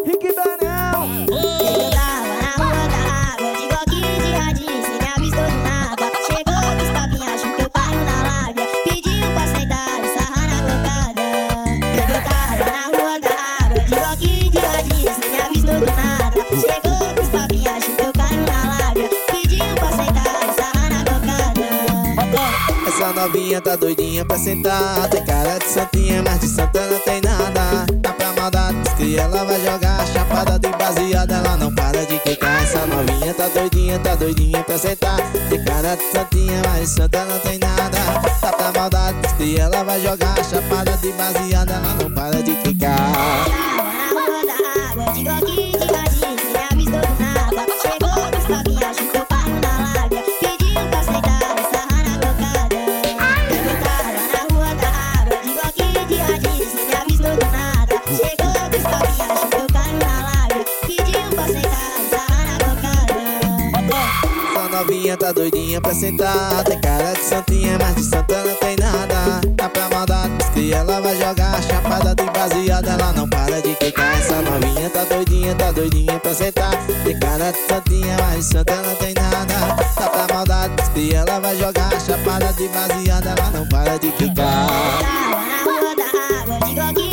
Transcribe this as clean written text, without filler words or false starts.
Rick Daniel. Eu tava na rua da água, de coquinho de radinho, cê me avistou de nada. Chegou com os papinhos, achou que eu paro na lábia. Pediu pra sentar e sarrar na bocada. Eu tava na rua da água, de coquinho de radinho, cê me avistou de nada. Chegou com os papinhos, achou que eu paro na lábia. Pediu pra sentar e sarrar na bocada. Essa novinha tá doidinha pra sentar. Tem cara de santinha, mas de santa não tem nada. Tá pra maldade, diz que ela vai jogar. Chapada de baseada, ela não para de quicar. Essa novinha tá doidinha pra sentar. Tem cara de santinha, mas de santa não tem nada. Tá pra maldade, diz que ela vai jogar. Chapada de baseada, ela não para de quicar. Tava na rua da água, de coquinho de radinho, cê me avistou de nada. Chegou com os papinhos, achou que eu paro na lábia. Pediu pra sentar e sarrar na bocada. Eu tava na rua da água, de coquinho de radinho, cê me avistou de nada. Chegou com os papinhos, achou que eu paro na lábia. Pediu pra sentar e sarrar na bocada. Essa novinha tá doidinha pra sentar. Tem cara de santinha, mas de santa não tem nada. Tá pra maldade, diz que ela vai jogar. Chapada de baseada, ela não para de quicar. Essa novinha tá doidinha pra sentar. Tem cara de santinha, mas de santa não tem nada. Tá pra maldade, diz que ela vai jogar. Chapada de baseada, ela não para de quicar. Tava na rua da água, de coquinho